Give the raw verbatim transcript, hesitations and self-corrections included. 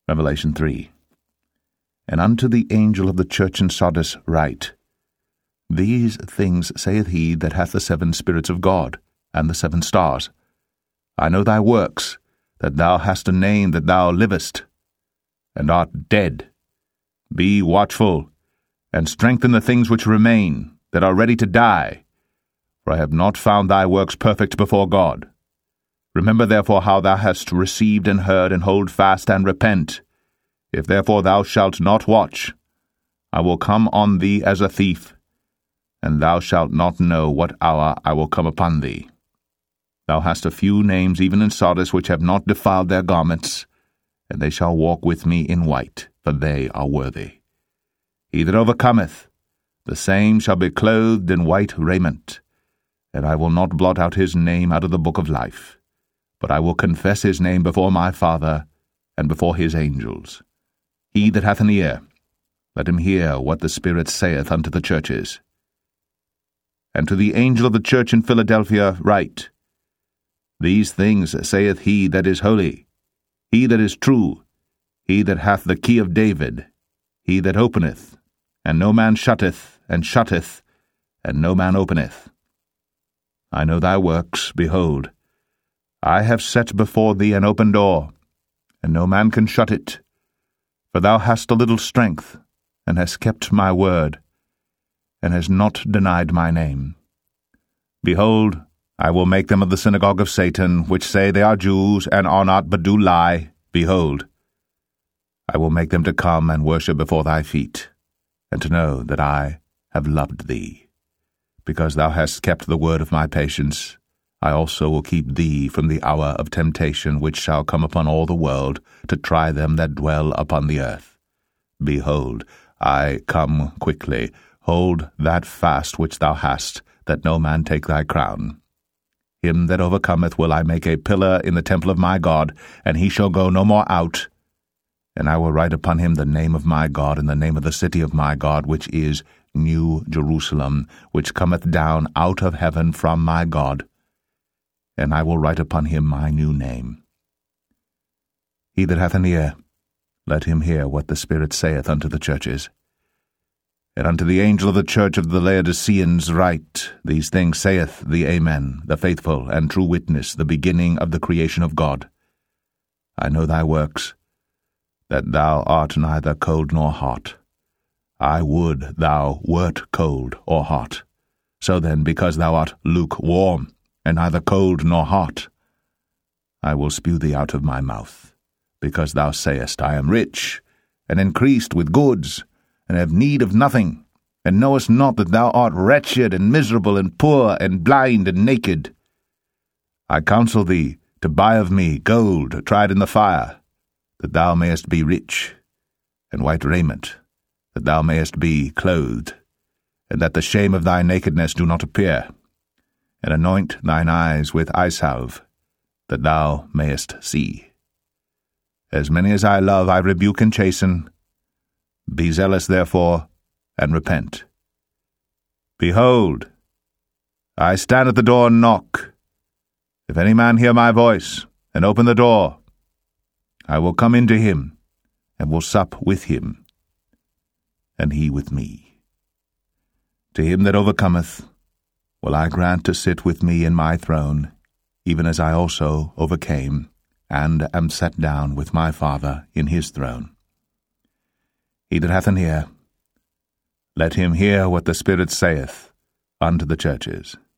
Revelation three. And unto the angel of the church in Sardis write, These things saith he that hath the seven spirits of God, and the seven stars. I know thy works, that thou hast a name that thou livest, and art dead. Be watchful, and strengthen the things which remain, that are ready to die. For I have not found thy works perfect before God. Remember therefore how thou hast received and heard, and hold fast and repent. If therefore thou shalt not watch, I will come on thee as a thief, and thou shalt not know what hour I will come upon thee. Thou hast a few names even in Sardis which have not defiled their garments, and they shall walk with me in white, for they are worthy. He that overcometh, the same shall be clothed in white raiment, and I will not blot out his name out of the book of life, but I will confess his name before my Father and before his angels. He that hath an ear, let him hear what the Spirit saith unto the churches. And to the angel of the church in Philadelphia write, These things saith he that is holy, he that is true, he that hath the key of David, he that openeth, and no man shutteth, and shutteth, and no man openeth. I know thy works, behold, I have set before thee an open door, and no man can shut it. For thou hast a little strength, and hast kept my word, and hast not denied my name. Behold, I will make them of the synagogue of Satan, which say they are Jews, and are not, but do lie. Behold, I will make them to come and worship before thy feet, and to know that I have loved thee. Because thou hast kept the word of my patience, I also will keep thee from the hour of temptation which shall come upon all the world, to try them that dwell upon the earth. Behold, I come quickly. Hold that fast which thou hast, that no man take thy crown. Him that overcometh will I make a pillar in the temple of my God, and he shall go no more out. And I will write upon him the name of my God, and the name of the city of my God, which is New Jerusalem, which cometh down out of heaven from my God. And I will write upon him my new name. He that hath an ear, let him hear what the Spirit saith unto the churches. And unto the angel of the church of the Laodiceans write, These things saith the Amen, the faithful and true witness, the beginning of the creation of God. I know thy works, that thou art neither cold nor hot. I would thou wert cold or hot. So then, because thou art lukewarm, and neither cold nor hot, I will spew thee out of my mouth, because thou sayest, I am rich, and increased with goods, and have need of nothing, and knowest not that thou art wretched, and miserable, and poor, and blind, and naked. I counsel thee to buy of me gold tried in the fire, that thou mayest be rich, and white raiment, that thou mayest be clothed, and that the shame of thy nakedness do not appear, and anoint thine eyes with eyesalve, that thou mayest see. As many as I love I rebuke and chasten. Be zealous therefore, and repent. Behold, I stand at the door and knock. If any man hear my voice, and open the door, I will come into him, and will sup with him, and he with me. To him that overcometh will I grant to sit with me in my throne, even as I also overcame, and am set down with my Father in his throne. He that hath an ear, let him hear what the Spirit saith unto the churches.